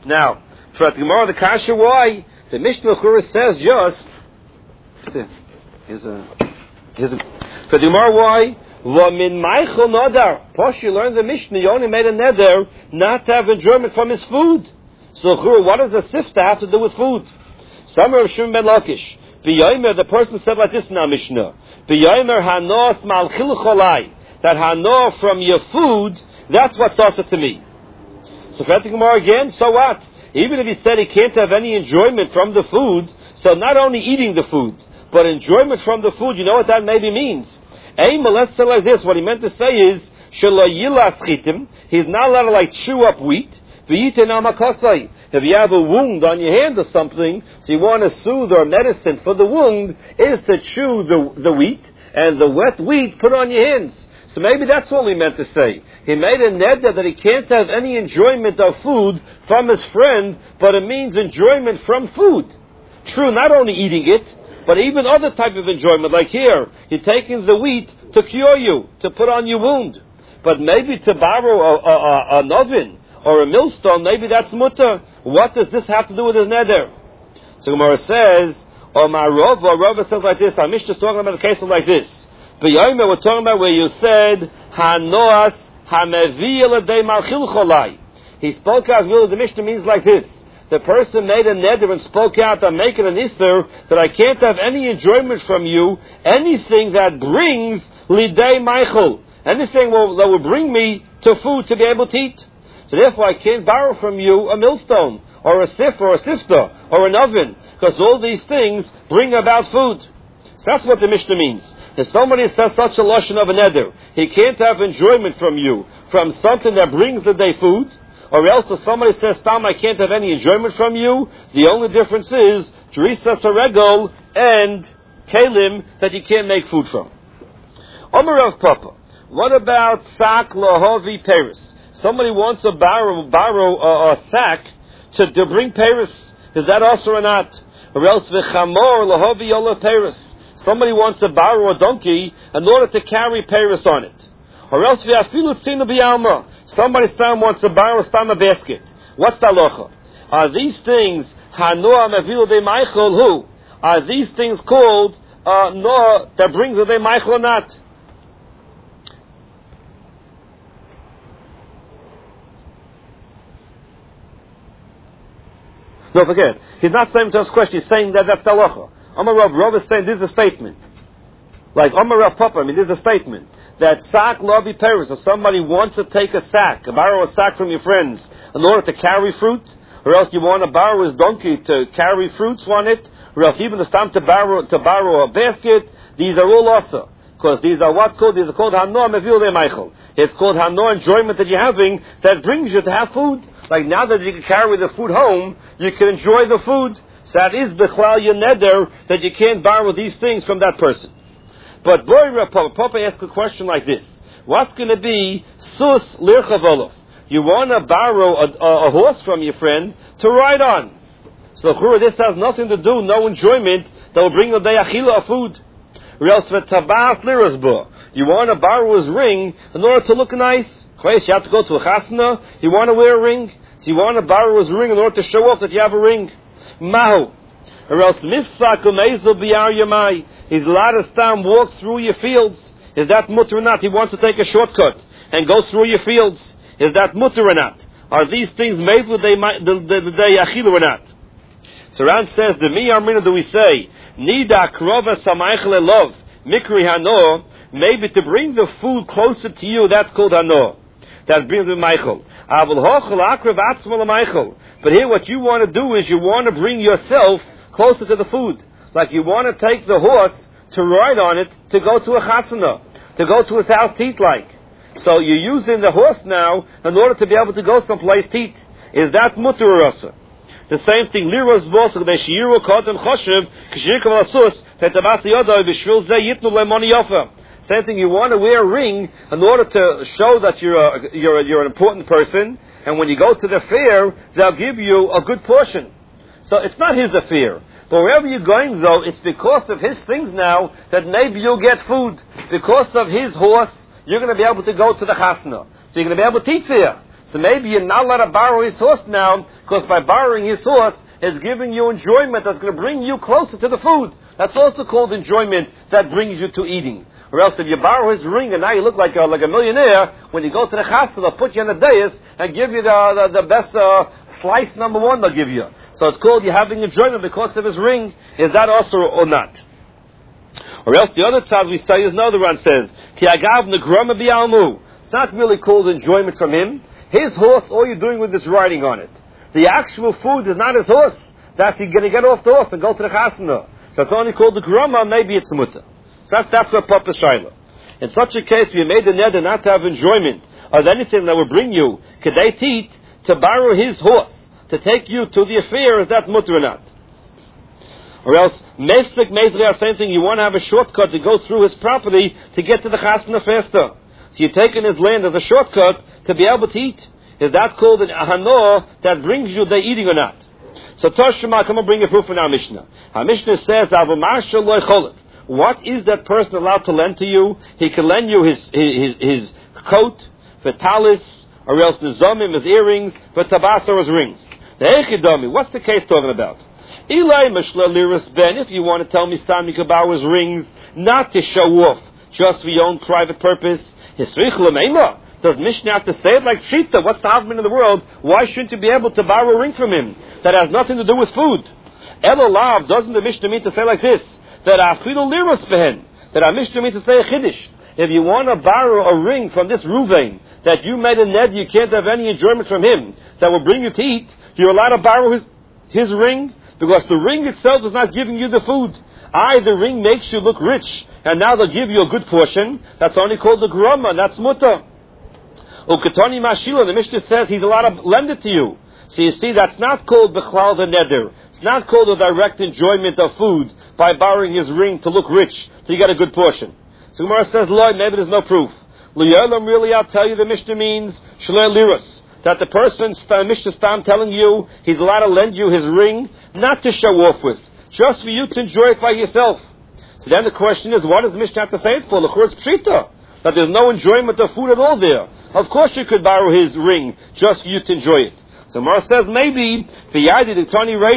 Now, for the Gemara, the Kasha, why? The Mishnah Chura says just, for the Gemara, why? Min Meichel Nadar. Posh, you learned the Mishnah, you only made a neder not to have enjoyment from his food. So, Chura, what does a sifta have to do with food? Some of Shimon ben Lakish. The person said like this in our Mishnah. Hanos malchil cholai. That hano from your food, that's what's also to me. So for the Gemara again, so what? Even if he said he can't have any enjoyment from the food, so not only eating the food, but enjoyment from the food, you know what that maybe means? Let's say like this, what he meant to say is, he's not allowed to like chew up wheat. If you have a wound on your hand or something, so you want to soothe or medicine for the wound, is to chew the wheat, and the wet wheat put on your hands. So maybe that's all he meant to say. He made a neder that he can't have any enjoyment of food from his friend, but it means enjoyment from food. True, not only eating it, but even other type of enjoyment. Like here, you're taking the wheat to cure you, to put on your wound. But maybe to borrow an oven or a millstone, maybe that's mutter. What does this have to do with his neder? So Gemara says, or my Rava says like this, our Mishnah is talking about a case like this. But we're talking about where you said, Hanoas hamevi eladei malchil cholai. He spoke out, really the Mishnah means like this. The person made a neder and spoke out, I'm making an isser, that I can't have any enjoyment from you, anything that brings lidei meichel, anything that will bring me to food to be able to eat. So therefore I can't borrow from you a millstone, or a sif, or a sifter, or an oven, because all these things bring about food. So that's what the Mishnah means. If somebody says such a lashon of a neder, he can't have enjoyment from you, from something that brings the day food, or else if somebody says, Tam, I can't have any enjoyment from you, the only difference is, Teresa Saregol and Kalim, that you can't make food from. Omer Rav Papa, what about sak lahavi peris? Somebody wants to borrow a sack to bring peris. Is that also or not? Or else v'chamor lahavi yola peris. Somebody wants to borrow a donkey in order to carry peris on it. Or else v'afilu tzinu b'yalma. Somebody wants to borrow a basket. What's the halacha? Are these things hanoa mevilu de meichel who? Are these things called noah that brings a de meichel or not? No, forget. He's not saying to us question. He's saying that's the halacha. Amar Rav is saying this is a statement. Like Amar Rav Papa, this is a statement. That sack labi peris, if somebody wants to take a sack, borrow a sack from your friends in order to carry fruit, or else you want to borrow his donkey to carry fruits on it, or else even it's time to borrow a basket, these are all also. Because these are these are called hanoah mevil de meichel. It's called hanoah enjoyment that you're having that brings you to have food. Like now that you can carry the food home, you can enjoy the food. So that is b'chlal your neder that you can't borrow these things from that person. But Bori Rav Papa asked a question like this: what's going to be sus lirchavolov? You want to borrow a horse from your friend to ride on. So this has nothing to do, no enjoyment that will bring a day achila of food. You want to borrow his ring in order to look nice. You have to go to a chasna. You want to wear a ring, so you want to borrow his ring in order to show off that you have a ring. Mahu, or else mifsak umezel biyar yamai. He's allowed to stand walk through your fields. Is that mutter or not? He wants to take a shortcut and go through your fields. Is that mutter or not? Are these things made with the achilu or not? So Ran says, the mi armina do we say, nida krova samaychel elov mikri hano, maybe to bring the food closer to you, that's called hano. That brings the Michael. But here what you want to do is you want to bring yourself closer to the food. Like you want to take the horse to ride on it to go to a chasana, to go to his house to eat like. So you're using the horse now in order to be able to go someplace to eat. Is that mutter or rasa? The same thing. Liros bosel the shiru kotem choshev kshirkav asus tetabas yoda b'shvil ze yitnu lemoni yofa. Same thing, you want to wear a ring in order to show that you're an important person, and when you go to the fair, they'll give you a good portion. So it's not his affair. But wherever you're going, though, it's because of his things now that maybe you'll get food. Because of his horse, you're going to be able to go to the chasna. So you're going to be able to eat there. So maybe you're not allowed to borrow his horse now, because by borrowing his horse, it's giving you enjoyment that's going to bring you closer to the food. That's also called enjoyment that brings you to eating. Or else if you borrow his ring and now you look like a millionaire, when you go to the chassid, they'll put you on the dais and give you the best slice number one they'll give you. So it's called you having enjoyment because of his ring. Is that also or not? Or else the other side we say is another one says, Ki agav negrama bi'almu. It's not really called enjoyment from him. His horse, all you're doing with is riding on it. The actual food is not his horse. That's he's going to get off the horse and go to the chasana. So it's only called the grama, maybe it's mutter. So that's what Papa Shaila. In such a case, we made the neder not to have enjoyment of anything that will bring you kedei teat, to borrow his horse, to take you to the affair, is that mutter or not? Or else, Meslik Mezri, same thing, you want to have a shortcut to go through his property to get to the chasana faster. So you're taking his land as a shortcut to be able to eat. Is that called an ahano that brings you the eating or not? So Toshima, come and bring a proof in our Mishnah. Our Mishnah says, what is that person allowed to lend to you? He can lend you his coat, for talis, or else the zomim, his earrings, for tabas, or his rings. The echidami, what's the case talking about? Ilai mashla liris ben, if you want to tell me Stam, you can borrow his rings, not to show off, just for your own private purpose. Hisrich l'meima. Does Mishnah have to say it like Shita? What's the husband in the world? Why shouldn't you be able to borrow a ring from him that has nothing to do with food? Elolav, doesn't the Mishnah mean to say like this? That afilu liros behen. That our Mishnah means to say a chiddush. If you want to borrow a ring from this Ruvain that you made a ned, you can't have any enjoyment from him that will bring you to eat. You're allowed to borrow his ring because the ring itself is not giving you the food. The ring makes you look rich, and now they'll give you a good portion. That's only called the grama. That's mutter. Ukatani Mashila, the Mishnah says he's allowed to lend it to you. So you see, that's not called Bechlal the Neder. It's not called a direct enjoyment of food by borrowing his ring to look rich, so you get a good portion. So Gemara says, Lord, maybe there's no proof. L'yolam, really, I'll tell you, the Mishnah means Shlei Liros. That the person, Mishnah Stam, telling you he's allowed to lend you his ring, not to show off with, just for you to enjoy it by yourself. So then the question is, what does the Mishnah have to say it for? L'chur, it's Pshita. That there's no enjoyment of food at all there. Of course you could borrow his ring just for you to enjoy it. So Mara says maybe it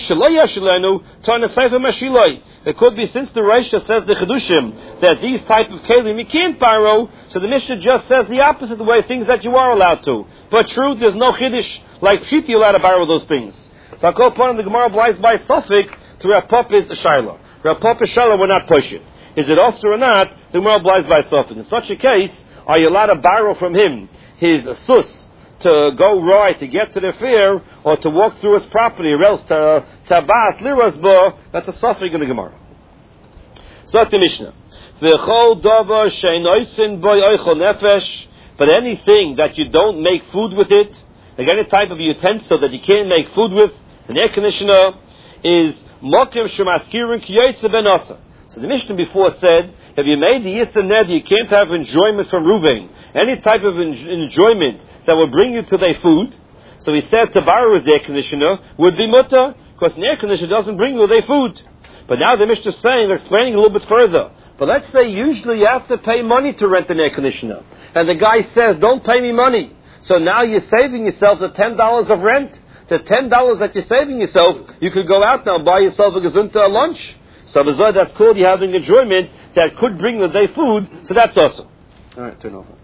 could be since the Reisha says the Chedushim that these type of kelim you can't borrow, so the Mishnah just says the opposite way, things that you are allowed to. But true, there's no Chiddush like Pshiti you're allowed to borrow those things. So I call upon the Gemara obliges by Suffolk to Rav Papa's Shaila. Rav Papa's Shaila will not push it. Is it also or not? The Gemara obliges by Suffolk. In such a case, are you allowed to borrow from him his sus to go right to get to the fair, or to walk through his property, or else to tabas liras bo? That's a suffix in the Gemara. So the Mishnah, v'chol davar sheinoisin boy oichol nefesh, but anything that you don't make food with it, like any type of utensil that you can't make food with, an air conditioner, is mokim shemaskirin kiyotze ben asa. So the Mishnah before said, if you made the Yisra Ned, you can't have enjoyment from Ruvain. Any type of enjoyment that will bring you to their food. So he said to borrow his air conditioner would be mutter, because an air conditioner doesn't bring you their food. But now the Mishnah is saying, they're explaining a little bit further. But let's say usually you have to pay money to rent an air conditioner. And the guy says, don't pay me money. So now you're saving yourself the $10 of rent. The $10 that you're saving yourself, you could go out now and buy yourself a gezunta lunch. So that's called you having enjoyment that could bring the day food, so that's awesome. Alright, turn over.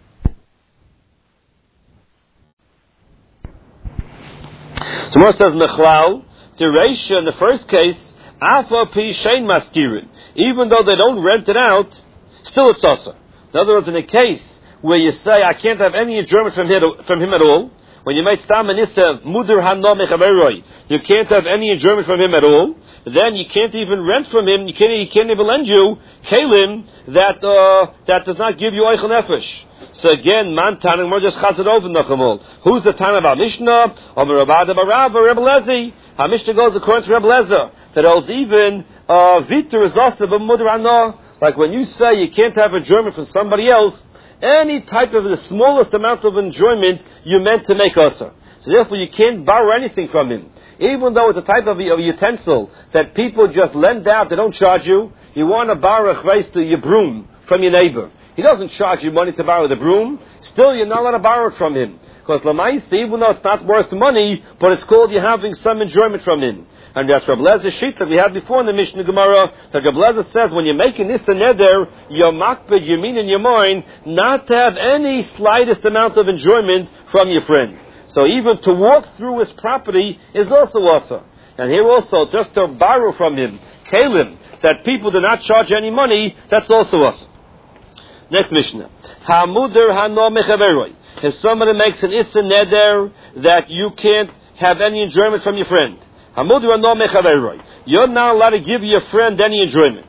So Moshe says, Mechlal, the Reisha in the first case, Afa Pi Shein Maskirin. Even though they don't rent it out, still it's awesome. In other words, in a case where you say, I can't have any enjoyment from him at all, when you make Stam Anissa, Mudur Hanno Mechaveroi, you can't have any enjoyment from him at all, then you can't even rent from him, he can't even lend you Kalim that does not give you Eichel Nefesh. So again, man Tanim, we're just chazed over Nachamol. Who's the Tan of our Mishnah? Or Rabada Barav or Rebbe Lezi? Our Mishnah goes according to Rebbe Lezer, that holds even Vitor is also but Mudur Hanno. Like when you say you can't have enjoyment from somebody else, any type of the smallest amount of enjoyment you meant to make usher. So therefore you can't borrow anything from him. Even though it's a type of a utensil that people just lend out, they don't charge you. You want to borrow a chveis to your broom from your neighbor. He doesn't charge you money to borrow the broom. Still, you're not allowed to borrow it from him. Because Lamaisi, even though it's not worth money, but it's called you're having some enjoyment from him. And that's Reb Lezer sheet that we had before in the Mishnah Gemara, that Reb Lezer says when you're making this a neder, you're makbid, you mean in your mind, not to have any slightest amount of enjoyment from your friend. So even to walk through his property is also. And here also, just to borrow from him, kalim, that people do not charge any money, that's also Next Mishnah. Hamuder hano mechaveroi. If somebody makes an issa neder that you can't have any enjoyment from your friend. Hamuder hano mechaveroi. You're not allowed to give your friend any enjoyment.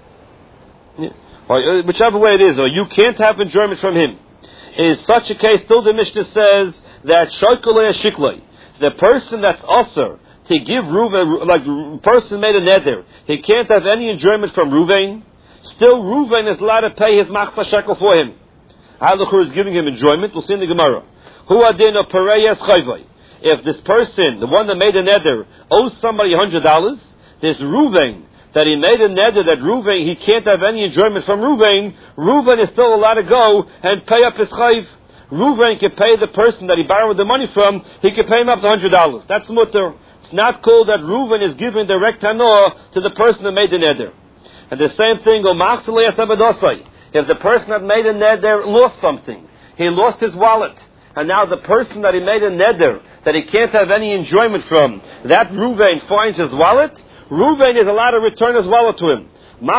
Or whichever way it is, or you can't have enjoyment from him. In such a case, still the Mishnah says that shokolei shikloi. The person that's usher to give Ruvain, like person made a neder, he can't have any enjoyment from Ruvain. Still, Ruvain is allowed to pay his machzah shekel for him. Halachur is giving him enjoyment. We'll see in the Gemara. Hu adin of pareyas chayvay. If this person, the one that made a neder, owes somebody $100, this Ruvain that he made a neder that Ruvain he can't have any enjoyment from Ruvain. Ruvain is still allowed to go and pay up his chayv. Ruvain can pay the person that he borrowed the money from. He can pay him up to $100. That's mutter. It's not called that Ruvain is giving direct hanoah to the person that made the neder. And the same thing, if the person that made a neder lost something, he lost his wallet, and now the person that he made a neder that he can't have any enjoyment from, that Ruvain finds his wallet, Ruvain is allowed to return his wallet to him.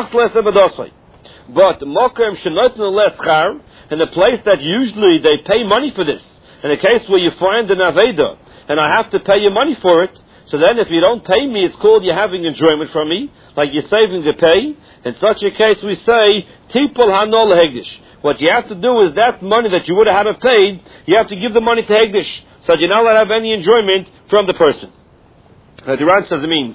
But in the place that usually they pay money for this, in the case where you find an aveda, and I have to pay you money for it, so then if you don't pay me, it's called you're having enjoyment from me, like you're saving the pay. In such a case, we say, Tipul hanol hegdish. What you have to do is that money that you would have had paid, you have to give the money to hegdish, so that you're not allowed to have any enjoyment from the person. The Ran says it means,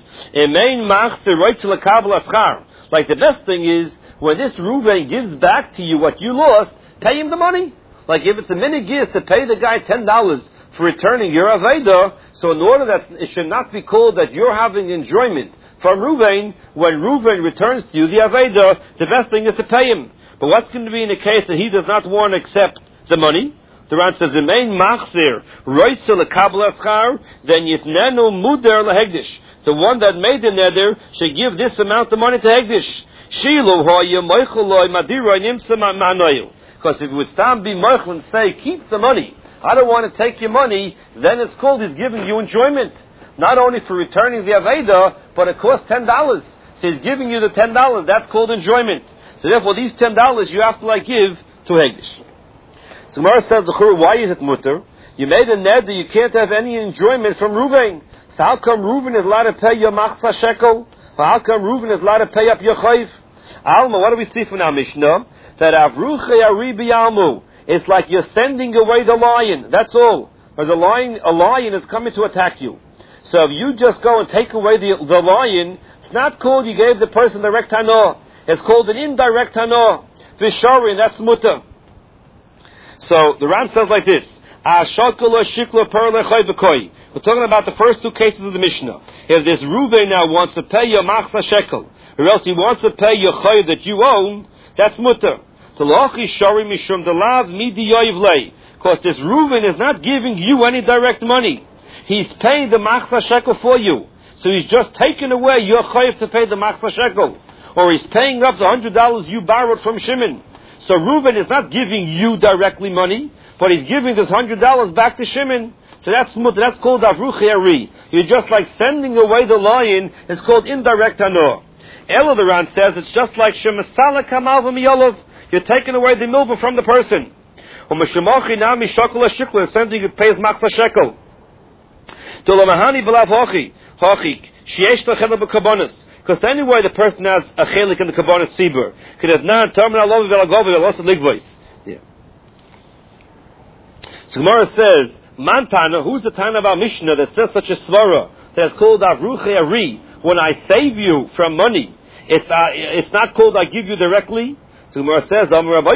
like the best thing is, when this Ruvain gives back to you what you lost, pay him the money. Like if it's a minigis to pay the guy $10 for returning your aveda, so in order that it should not be called that you're having enjoyment from Ruvain, when Ruvain returns to you the aveda, the best thing is to pay him. But what's going to be in the case that he does not want to accept the money? The Ran says, the main machzir, roitzel lekabel aschar, then yitnenu muder lehegdish. The one that made the neder should give this amount of money to hegdish. Shilu hoye moicheloi madiroi nimsa ma'anoyu. Because if it would stand be moichel and say, keep the money, I don't want to take your money, then it's called he's giving you enjoyment. Not only for returning the aveda, but it costs $10. So he's giving you the $10. That's called enjoyment. So therefore, these $10 you have to give to Hegdish. So Gemara says, why is it mutter? You made a neder, you can't have any enjoyment from Ruvain. So how come Ruvain is allowed to pay your machzah shekel? Or how come Ruvain is allowed to pay up your chayv? Alma, what do we see from our Mishnah? That avruche aribi almu. It's like you're sending away the lion. That's all. Because a lion is coming to attack you. So if you just go and take away the lion, it's not called you gave the person direct hanoah. It's called an indirect hanoah. Vishari, and that's mutter. So the Ran says like this. We're talking about the first two cases of the Mishnah. If this Ruvain now wants to pay your machzah shekel, or else he wants to pay your chayav that you own, that's mutter. Because this Ruvain is not giving you any direct money. He's paying the machzah shekel for you. So he's just taking away your chayav to pay the machzah shekel. Or he's paying up the $100 you borrowed from Shimon. So Reuven is not giving you directly money, but he's giving this $100 back to Shimon. So that's called avruche ari. You're just like sending away the lion. It's called indirect hanoah. Ela the Ran says it's just like shemasala kamal v'miyolov. You're taking away the milva from the person. Umeshamachi nami shakol hashikla, something that pays machzah shekel. Tolamahani b'lav hochi sheyesh lachel b'kabonis. Because anyway, the person has a chelik in the kabonis sibur. Kedetnan terminal lov v'elagovi v'los ligvois. Yeah. So Gemara says, Mantana, who's the Tana of our Mishnah that says such a svara that's called avruche ari? When I save you from money, it's not called I give you directly. So Gemara says,